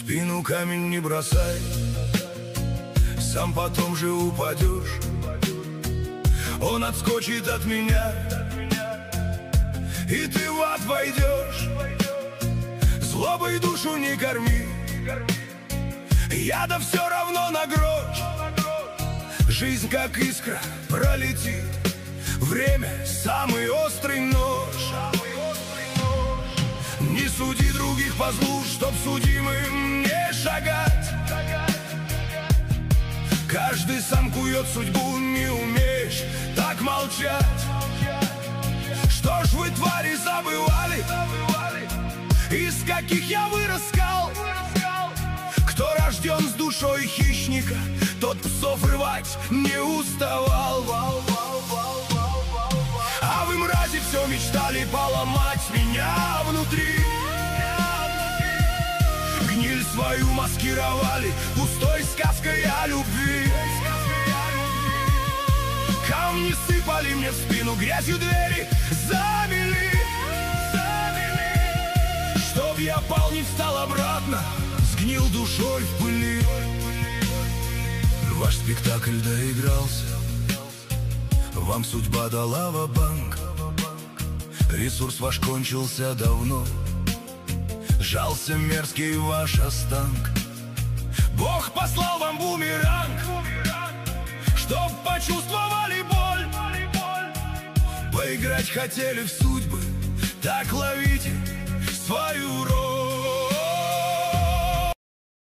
спину камень не бросай, сам потом же упадешь. Он отскочит от меня, и ты в ад войдешь. Злобой душу не корми, я-то все равно на грош. Жизнь как искра пролетит, время самый острый нож. Не суди других по злу, чтоб судимым не шагать. Каждый сам кует судьбу, не умеешь так молчать. Что ж вы, твари, забывали, из каких я вырос скал? Кто рожден с душой хищника, тот псов рвать не уставал. А вы, мрази, все мечтали поломать меня внутри. Гниль свою маскировали пустой сказкой о любви. Камни сыпали мне в спину, грязью двери замели. Чтоб я пал, не встал обратно, сгнил душой в пыли. Ваш спектакль доигрался, вам судьба дала ва-банк. Ресурс ваш кончился давно, жался мерзкий ваш останк. Бог послал вам бумеранг, чтоб почувствовали боль. Поиграть хотели в судьбы, так ловите свою роль.